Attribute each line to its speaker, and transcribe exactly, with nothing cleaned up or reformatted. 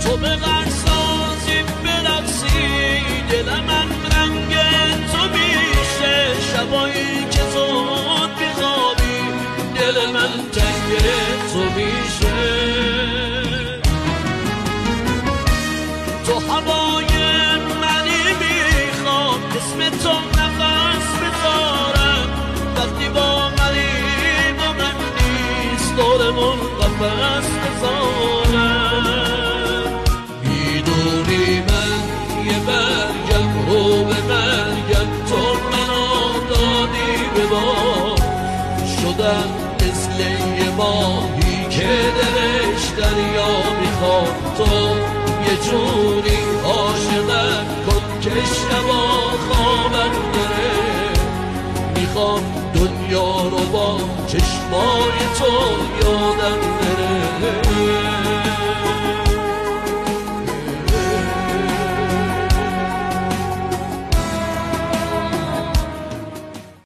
Speaker 1: تو به غرسازی برقصی دل من رنگ تو میشه، شبایی که زود بیخوابی دل من تنگ تو میشه. تو هوای منی میخوام اسم تو نفس بذارم، وقتی با منی با من نیست دورمون قفس بذارم. میدونی من یه برگم رو به مرگم، تو منو دادی به بار، شدم مثل یه ماهی که دلش دریا میخواد. تو یه جوری عاشقم کن که شبا خوابم داره، میخوام دنیا رو با چشمای